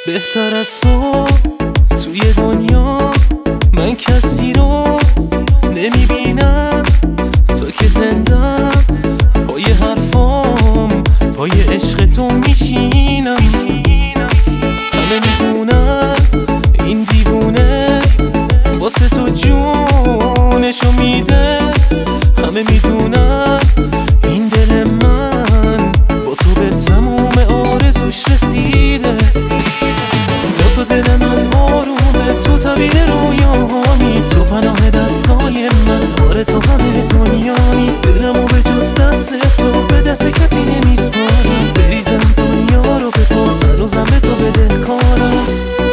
بهتر از تو توی دنیا من کسی رو نمیبینم، تو که زندم پای حرفام، پای عشق تو میشینم. همه میدونم این دیوونه واسه تو جونشو میده، همه میدونم این دل من با تو به تموم آرزوش رسیده. با تو دل من آرومه، تو تعبیر رویانی، تو پناه دستای من، آره تو همه دنیانی. دلمو به جز دست تو به دست کسی نمیسپارم، بریزم دنیا رو به پات، هنوزم به تو بدهکارم.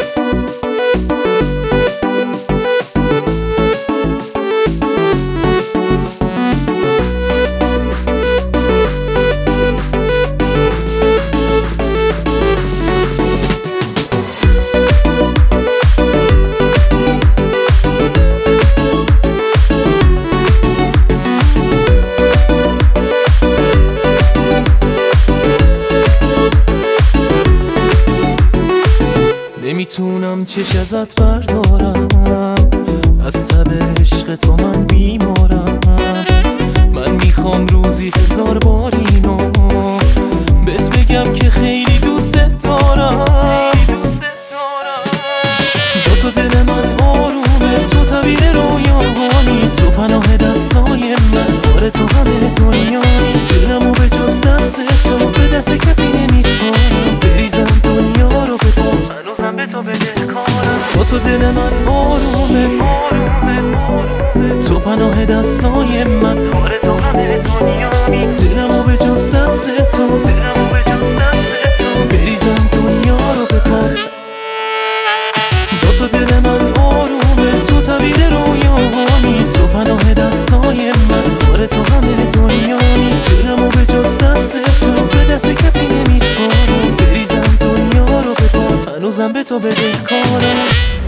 نمیتونم چش ازت بردارم، از تب عشق تو من بیمارم. من میخوام روزی 1000 بار اینو بهت بگم که خیلی دوست دارم. با تو دل من آرومه، تو تعبیر رویانی، تو پناه دستای من، آره تو همه دنیانی. دلمو به جز دست تو به دست کسی نمیسپارم، بریزم دنیا رو به پات، هنوزم به تو بدهکارم. با تو دل من آرومه، تو پناه دستای من، آره تو همه دنیایی. دلمو به جز دست تو بریزم دنیا رو به پات. با تو دل من آرومه، تو تعبیر رویانی، تو پناه دستای من، آره تو همه دنیایی. دلمو به جز دست تو به دست کسی نمیسپارم، بریزم دنیا رو به پات، هنوزم به تو بدهکارم.